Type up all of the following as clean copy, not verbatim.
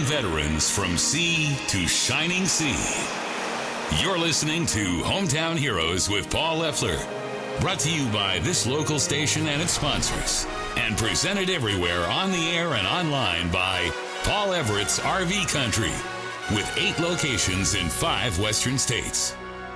veterans from sea to shining sea. You're listening to Hometown Heroes with Paul Leffler. Brought to you by this local station and its sponsors. And presented everywhere on the air and online by Paul Everett's RV Country, with 8 locations in 5 western states.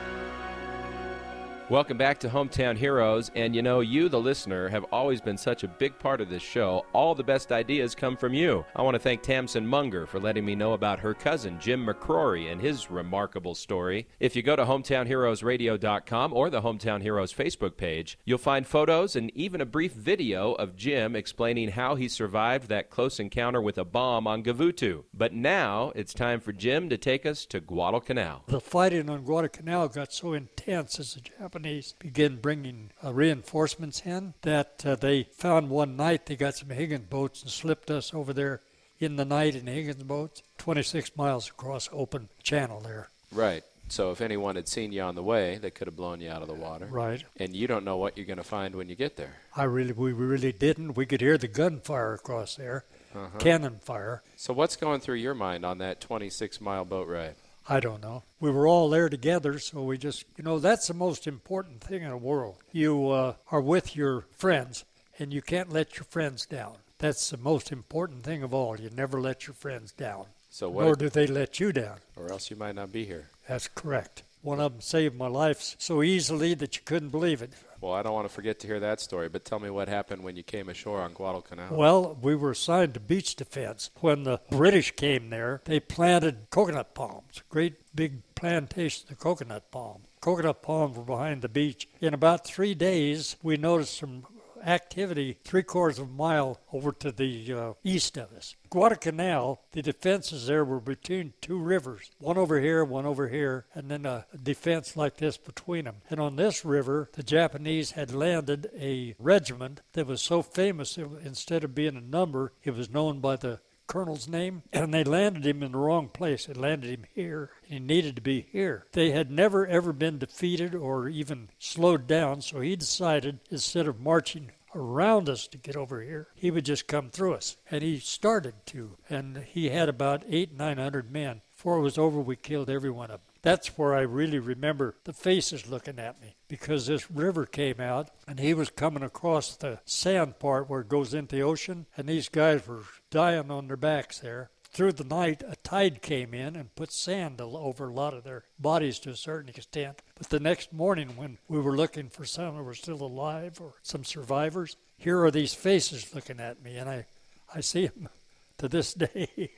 Welcome back to Hometown Heroes, and you know, you, the listener, have always been such a big part of this show. All the best ideas come from you. I want to thank Tamsin Munger for letting me know about her cousin, Jim McCrory, and his remarkable story. If you go to hometownheroesradio.com or the Hometown Heroes Facebook page, you'll find photos and even a brief video of Jim explaining how he survived that close encounter with a bomb on Gavutu. But now, it's time for Jim to take us to Guadalcanal. The fighting on Guadalcanal got so intense as the Japanese began bringing reinforcements in that they found one night they got some Higgins boats and slipped us over there in the night in Higgins boats, 26 miles across open channel there. Right. So if anyone had seen you on the way, they could have blown you out of the water. Right. And you don't know what you're going to find when you get there. We really didn't. We could hear the gunfire across there, cannon fire. So what's going through your mind on that 26-mile boat ride? I don't know. We were all there together, so we just, that's the most important thing in the world. You are with your friends, and you can't let your friends down. That's the most important thing of all. You never let your friends down. So what? Nor do they let you down. Or else you might not be here. That's correct. One of them saved my life so easily that you couldn't believe it. Well, I don't want to forget to hear that story, but tell me what happened when you came ashore on Guadalcanal. Well, we were assigned to beach defense. When the British came there, they planted coconut palms, great big plantations of coconut palm. Coconut palms were behind the beach. In about 3 days, we noticed some activity 3/4 of a mile over to the east of us. Guadalcanal, the defenses there were between 2 rivers, one over here, and then a defense like this between them. And on this river, the Japanese had landed a regiment that was so famous, instead of being a number, it was known by the colonel's name, and they landed him in the wrong place. They landed him here, and he needed to be here. They had never, ever been defeated or even slowed down, so he decided, instead of marching around us to get over here, he would just come through us. And he started to, and he had about 800-900 men. Before it was over, we killed every one of them. That's where I really remember the faces looking at me, because this river came out, and he was coming across the sand part where it goes into the ocean, and these guys were dying on their backs there. Through the night, a tide came in and put sand over a lot of their bodies to a certain extent. But the next morning, when we were looking for some that were still alive or some survivors, here are these faces looking at me, and I see them to this day.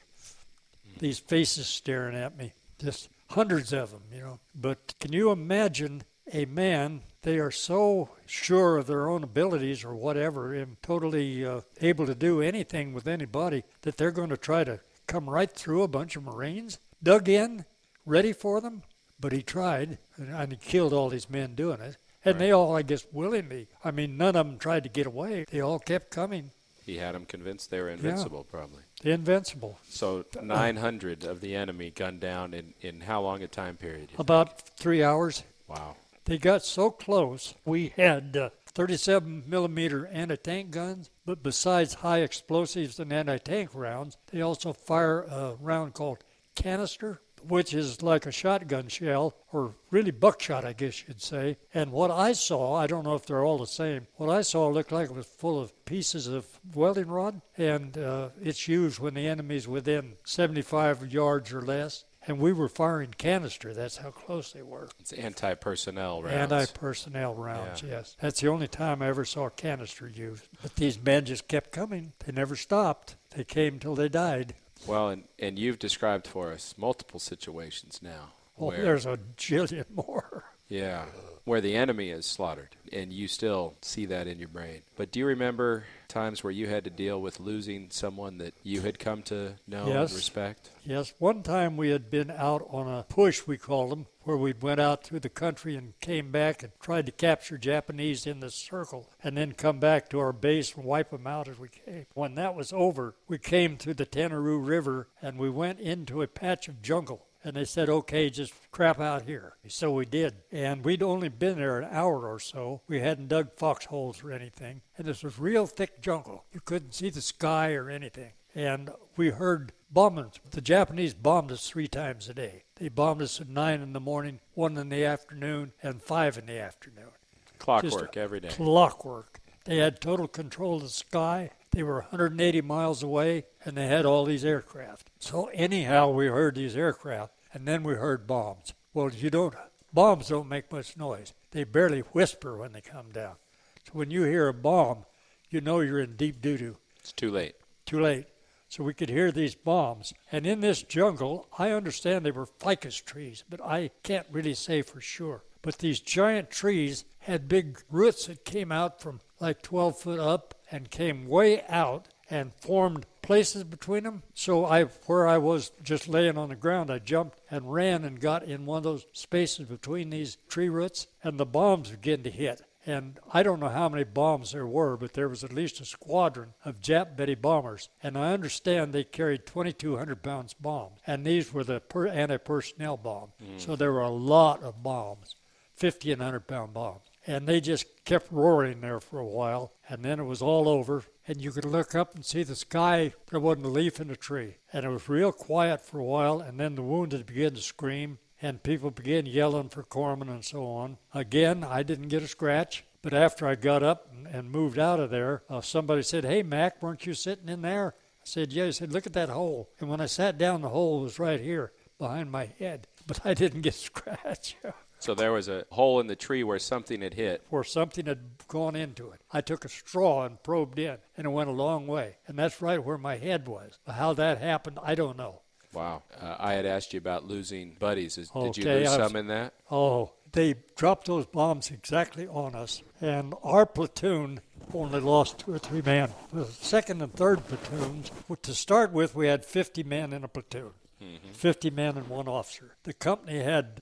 These faces staring at me, just hundreds of them, But can you imagine a man, they are so sure of their own abilities or whatever, and totally able to do anything with anybody, that they're going to try to come right through a bunch of Marines, dug in, ready for them? But he tried, and he killed all these men doing it. And Right. They all, I guess, willingly. I mean, none of them tried to get away. They all kept coming. He had them convinced they were invincible, probably. Invincible. So 900 of the enemy gunned down in how long a time period? About 3 hours. Wow. They got so close, we had 37 millimeter anti-tank guns, but besides high explosives and anti-tank rounds, they also fire a round called canister, which is like a shotgun shell, or really buckshot, I guess you'd say. And what I saw, I don't know if they're all the same, what I saw looked like it was full of pieces of welding rod, and it's used when the enemy's within 75 yards or less. And we were firing canister. That's how close they were. It's anti-personnel rounds. Anti-personnel rounds, yes. That's the only time I ever saw canister used. But these men just kept coming. They never stopped. They came till they died. Well, and you've described for us multiple situations now. Well, where, there's a jillion more. Yeah, where the enemy is slaughtered, and you still see that in your brain. But do you remember times where you had to deal with losing someone that you had come to know and respect? Yes. One time we had been out on a push, we called them, where we went out through the country and came back and tried to capture Japanese in the circle and then come back to our base and wipe them out as we came. When that was over, we came through the Tanaroo River and we went into a patch of jungle. And they said, okay, just crap out here. So we did. And we'd only been there an hour or so. We hadn't dug foxholes or anything. And this was real thick jungle. You couldn't see the sky or anything. and we heard bombings. The Japanese bombed us 3 times a day. They bombed us at 9 in the morning, 1 in the afternoon, and 5 in the afternoon. Clockwork every day. Clockwork. They had total control of the sky. They were 180 miles away, and they had all these aircraft. So anyhow, we heard these aircraft, and then we heard bombs. Well, bombs don't make much noise. They barely whisper when they come down. So when you hear a bomb, you know you're in deep doo-doo. It's too late. Too late. So we could hear these bombs. And in this jungle, I understand they were ficus trees, but I can't really say for sure. But these giant trees had big roots that came out from like 12 foot up and came way out and formed places between them. So where I was just laying on the ground, I jumped and ran and got in one of those spaces between these tree roots, and the bombs began to hit. And I don't know how many bombs there were, but there was at least a squadron of Jap Betty bombers. And I understand they carried 2,200 pounds bombs. And these were the anti-personnel bombs. So there were a lot of bombs, 50 and 100-pound bombs. And they just kept roaring there for a while. And then it was all over. And you could look up and see the sky. There wasn't a leaf in a tree. And it was real quiet for a while. And then the wounded began to scream. And people began yelling for corpsmen and so on. Again, I didn't get a scratch, but after I got up and moved out of there, somebody said, "Hey, Mac, weren't you sitting in there?" I said, "Yeah." He said, "Look at that hole." And when I sat down, the hole was right here behind my head, but I didn't get a scratch. So there was a hole in the tree where something had hit. Where something had gone into it. I took a straw and probed in, and it went a long way. And that's right where my head was. How that happened, I don't know. Wow. I had asked you about losing buddies. Did you lose some in that? Oh, they dropped those bombs exactly on us. And our platoon only lost 2 or 3 men. The second and third platoons, to start with, we had 50 men in a platoon. 50 men and 1 officer. The company had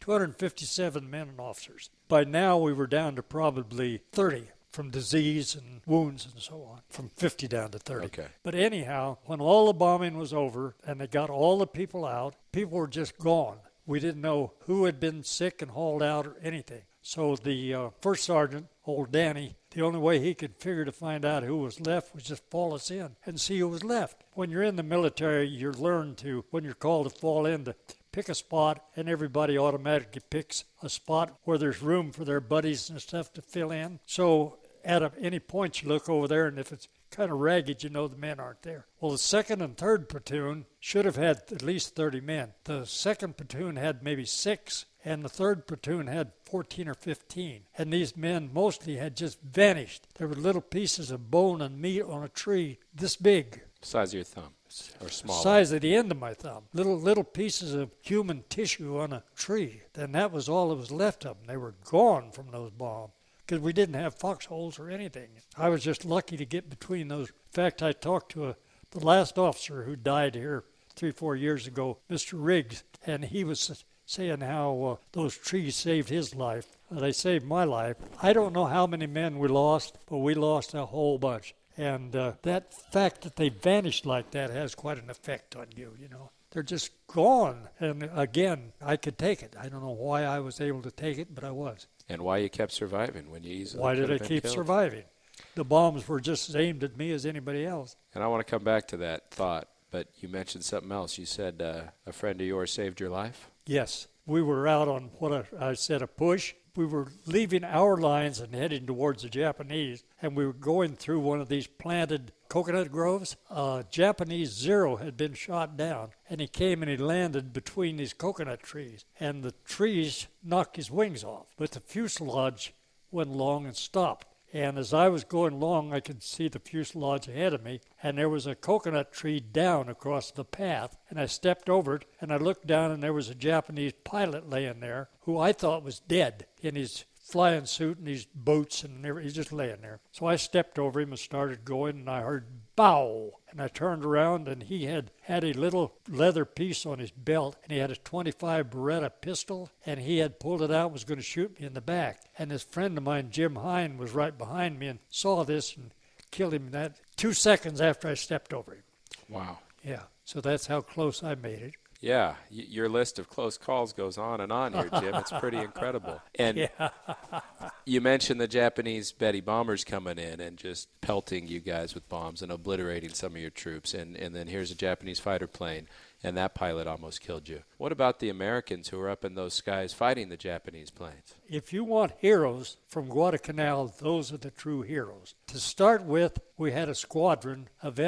257 men and officers. By now, we were down to probably 30. From disease and wounds and so on, from 50 down to 30. Okay. But anyhow, when all the bombing was over and they got all the people out, people were just gone. We didn't know who had been sick and hauled out or anything. So the first sergeant, old Danny, the only way he could figure to find out who was left was just fall us in and see who was left. When you're in the military, you learn to, when you're called to fall in, to pick a spot, and everybody automatically picks a spot where there's room for their buddies and stuff to fill in. So at any point you look over there, and if it's kind of ragged, you know the men aren't there. Well, the second and third platoon should have had at least 30 men. The second platoon had maybe 6, and the third platoon had 14 or 15. And these men mostly had just vanished. There were little pieces of bone and meat on a tree this big. Size of your thumb, or smaller. Size of the end of my thumb. Little pieces of human tissue on a tree. And that was all that was left of them. They were gone from those bombs, because we didn't have foxholes or anything. I was just lucky to get between those. In fact, I talked to the last officer who died here 3-4 years ago, Mr. Riggs, and he was saying how those trees saved his life. They saved my life. I don't know how many men we lost, but we lost a whole bunch. And that fact that they vanished like that has quite an effect on you, you know. They're just gone. And again, I could take it. I don't know why I was able to take it, but I was. And why you kept surviving when you easily Why did I been keep killed? surviving? The bombs were just as aimed at me as anybody else. And I want to come back to that thought, but you mentioned something else. You said a friend of yours saved your life? Yes. We were out on what I said, a push. We were leaving our lines and heading towards the Japanese, and we were going through one of these planted coconut groves. A Japanese Zero had been shot down, and he came and he landed between these coconut trees, and the trees knocked his wings off, but the fuselage went along and stopped. And as I was going along, I could see the fuselage ahead of me, and there was a coconut tree down across the path. And I stepped over it, and I looked down, and there was a Japanese pilot laying there who I thought was dead in his flying suit and his boots and everything. He's just laying there. So I stepped over him and started going, and I heard bow. And I turned around, and he had a little leather piece on his belt, and he had a .25 Beretta pistol, and he had pulled it out and was going to shoot me in the back. And this friend of mine, Jim Hine, was right behind me and saw this and killed him 2 seconds after I stepped over him. Wow. Yeah, so that's how close I made it. Yeah, your list of close calls goes on and on here, Jim. It's pretty incredible. And you mentioned the Japanese Betty bombers coming in and just pelting you guys with bombs and obliterating some of your troops. And then here's a Japanese fighter plane, and that pilot almost killed you. What about the Americans who are up in those skies fighting the Japanese planes? If you want heroes from Guadalcanal, those are the true heroes. To start with, we had a squadron of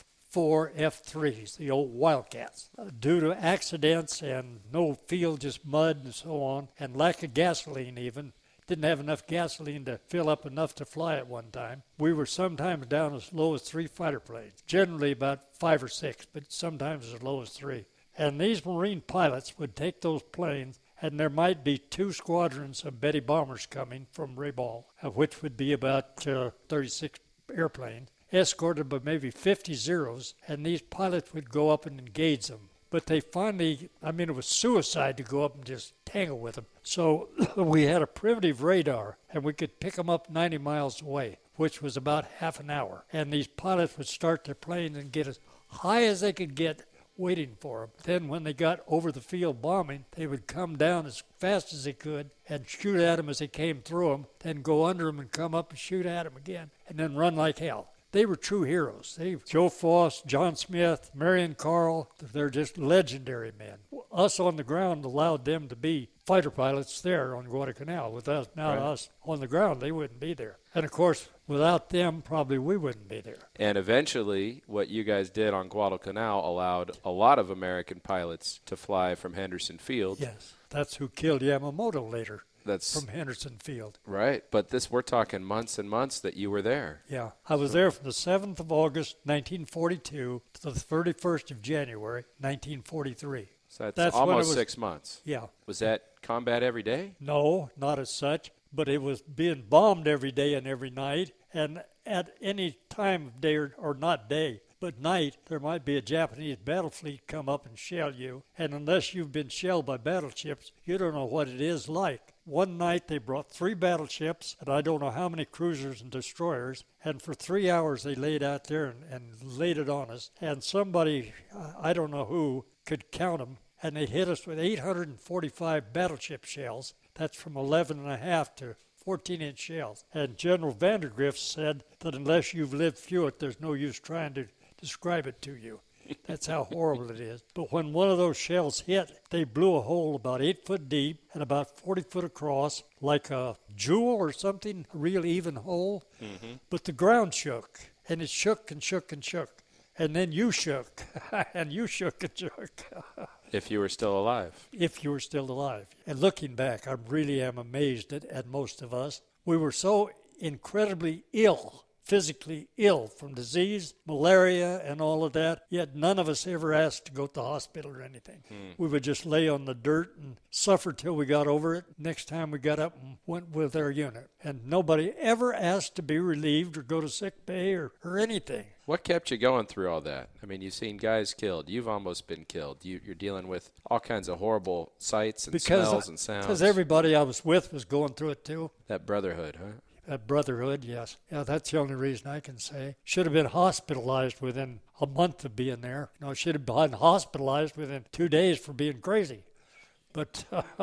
F-4 F-3s, the old Wildcats. Due to accidents and no field, just mud and so on, and lack of gasoline even, didn't have enough gasoline to fill up enough to fly at one time. We were sometimes down as low as 3 fighter planes, generally about 5 or 6, but sometimes as low as 3. And these Marine pilots would take those planes, and there might be 2 squadrons of Betty bombers coming from Rabaul, which would be about 36 airplanes, escorted by maybe 50 Zeros, and these pilots would go up and engage them. But they finally, it was suicide to go up and just tangle with them. So we had a primitive radar, and we could pick them up 90 miles away, which was about half an hour. And these pilots would start their planes and get as high as they could get waiting for them. Then when they got over the field bombing, they would come down as fast as they could and shoot at them as they came through them, then go under them and come up and shoot at them again, and then run like hell. They were true heroes. Joe Foss, John Smith, Marion Carl, they're just legendary men. Us on the ground allowed them to be fighter pilots there on Guadalcanal. Without us on the ground, they wouldn't be there. And, of course, without them, probably we wouldn't be there. And eventually, what you guys did on Guadalcanal allowed a lot of American pilots to fly from Henderson Field. Yes, that's who killed Yamamoto later. That's from Henderson Field. Right, but we're talking months and months that you were there. Yeah, I was there from the 7th of August, 1942, to the 31st of January, 1943. So that's almost 6 months. Yeah. Was that combat every day? No, not as such, but it was being bombed every day and every night, and at any time of day or not day, but night, there might be a Japanese battle fleet come up and shell you, and unless you've been shelled by battleships, you don't know what it is like. One night they brought 3 battleships, and I don't know how many cruisers and destroyers, and for 3 hours they laid out there and laid it on us, and somebody, I don't know who, could count them, and they hit us with 845 battleship shells. That's from 11.5 to 14-inch shells. And General Vandergrift said that unless you've lived through it, there's no use trying to describe it to you. That's how horrible it is. But when one of those shells hit, they blew a hole about 8 foot deep and about 40 foot across, like a jewel or something, a real even hole. Mm-hmm. But the ground shook, and it shook and shook and shook. And then you shook, and you shook and shook. If you were still alive. If you were still alive. And looking back, I really am amazed at most of us. We were so incredibly ill, physically ill from disease, malaria, and all of that, yet none of us ever asked to go to the hospital or anything. We would just lay on the dirt and suffer till we got over it. Next time we got up and went with our unit. And nobody ever asked to be relieved or go to sick bay or anything. What kept you going through all that? I mean, you've seen guys killed. You've almost been killed. You're dealing with all kinds of horrible sights and smells and sounds. Because everybody I was with was going through it too. That brotherhood, huh? That brotherhood, yes. Yeah, that's the only reason I can say. Should have been hospitalized within a month of being there. No, should have been hospitalized within 2 days for being crazy. But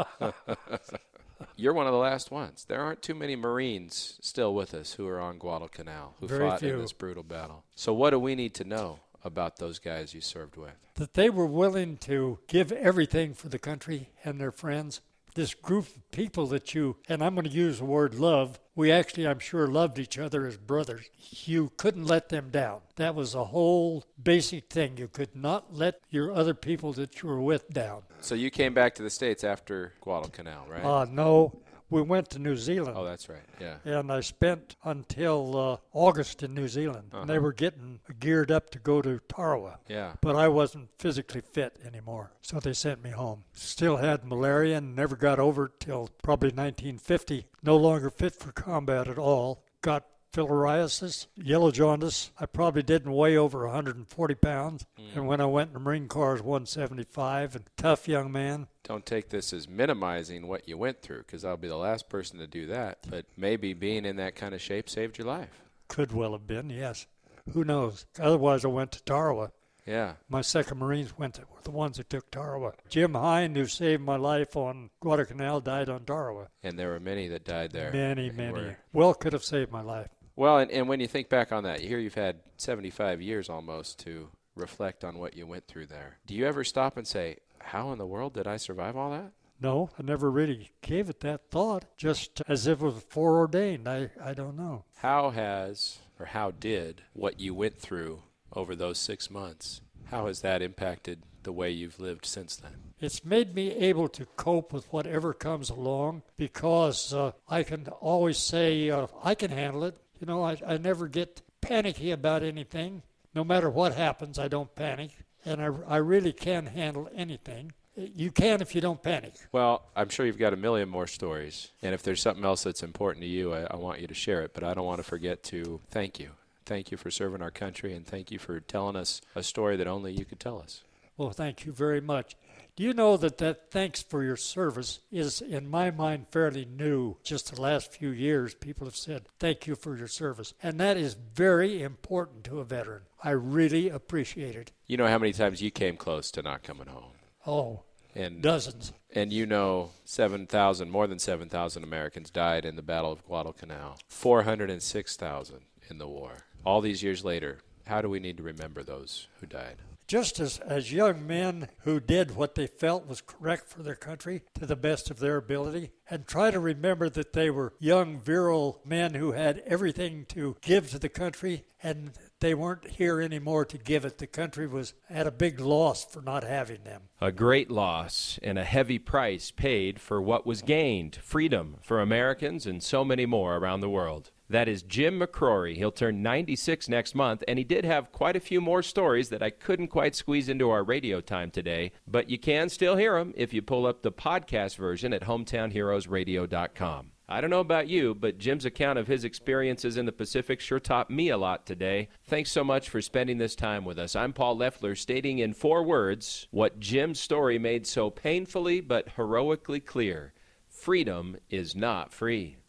you're one of the last ones. There aren't too many Marines still with us who are on Guadalcanal, who fought in this brutal battle. So what do we need to know about those guys you served with? That they were willing to give everything for the country and their friends. This group of people that and I'm going to use the word love, we actually, I'm sure, loved each other as brothers. You couldn't let them down. That was a whole basic thing. You could not let your other people that you were with down. So you came back to the States after Guadalcanal, right? No. We went to New Zealand. Oh, that's right, yeah. And I spent until August in New Zealand. And they were getting geared up to go to Tarawa. Yeah. But I wasn't physically fit anymore, so they sent me home. Still had malaria and never got over it till probably 1950. No longer fit for combat at all. Got filariasis, yellow jaundice. I probably didn't weigh over 140 pounds. And when I went in the Marine Corps, I was 175 and tough young man. Don't take this as minimizing what you went through, because I'll be the last person to do that. But maybe being in that kind of shape saved your life. Could well have been, yes. Who knows? Otherwise, I went to Tarawa. Yeah. My 2nd Marines were the ones that took Tarawa. Jim Hine, who saved my life on Guadalcanal, died on Tarawa. And there were many that died there. Many. Well, could have saved my life. Well, and when you think back on that, here you've had 75 years almost to reflect on what you went through there. Do you ever stop and say, how in the world did I survive all that? No, I never really gave it that thought, just as if it was foreordained. I don't know. How did what you went through over those 6 months, how has that impacted the way you've lived since then? It's made me able to cope with whatever comes along because I can always say I can handle it. You know, I never get panicky about anything. No matter what happens, I don't panic. And I really can handle anything. You can if you don't panic. Well, I'm sure you've got a million more stories. And if there's something else that's important to you, I want you to share it. But I don't want to forget to thank you. Thank you for serving our country, and thank you for telling us a story that only you could tell us. Well, thank you very much. Do you know that thanks for your service is, in my mind, fairly new? Just the last few years, people have said, thank you for your service. And that is very important to a veteran. I really appreciate it. You know how many times you came close to not coming home? Oh, and dozens. And you know more than 7,000 Americans died in the Battle of Guadalcanal. 406,000 in the war. All these years later, how do we need to remember those who died? Just as young men who did what they felt was correct for their country to the best of their ability, and try to remember that they were young, virile men who had everything to give to the country, and they weren't here anymore to give it. The country was at a big loss for not having them. A great loss and a heavy price paid for what was gained, freedom for Americans and so many more around the world. That is Jim McCrory. He'll turn 96 next month, and he did have quite a few more stories that I couldn't quite squeeze into our radio time today, but you can still hear them if you pull up the podcast version at hometownheroesradio.com. I don't know about you, but Jim's account of his experiences in the Pacific sure taught me a lot today. Thanks so much for spending this time with us. I'm Paul Leffler, stating in 4 words what Jim's story made so painfully but heroically clear. Freedom is not free.